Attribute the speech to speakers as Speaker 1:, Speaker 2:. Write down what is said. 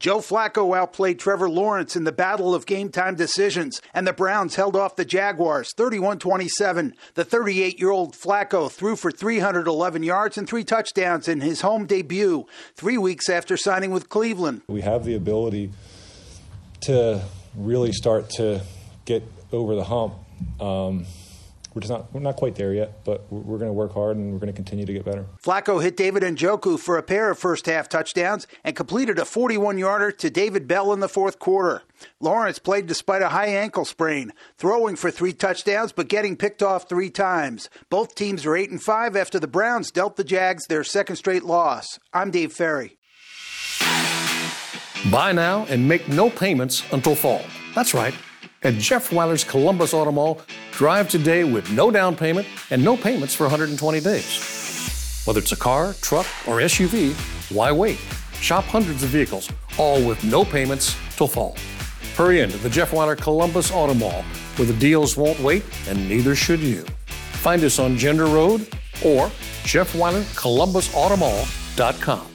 Speaker 1: Joe Flacco outplayed Trevor Lawrence in the battle of game-time decisions, and the Browns held off the Jaguars 31-27. The 38-year-old Flacco threw for 311 yards and 3 touchdowns in his home debut, 3 weeks after signing with Cleveland.
Speaker 2: We have the ability to really start to get over the hump. We're not quite there yet, but we're going to work hard and we're going to continue to get better.
Speaker 1: Flacco hit David Njoku for a pair of first-half touchdowns and completed a 41-yarder to David Bell in the fourth quarter. Lawrence played despite a high ankle sprain, throwing for 3 touchdowns but getting picked off 3 times. Both teams are 8-5 after the Browns dealt the Jags their second straight loss. I'm Dave Ferry.
Speaker 3: Buy now and make no payments until fall. That's right. At Jeff Weiler's Columbus Auto Mall, drive today with no down payment and no payments for 120 days. Whether it's a car, truck, or SUV, why wait? Shop hundreds of vehicles, all with no payments till fall. Hurry into the Jeff Weiler Columbus Auto Mall, where the deals won't wait and neither should you. Find us on Gender Road or JeffWeilerColumbusAutomall.com.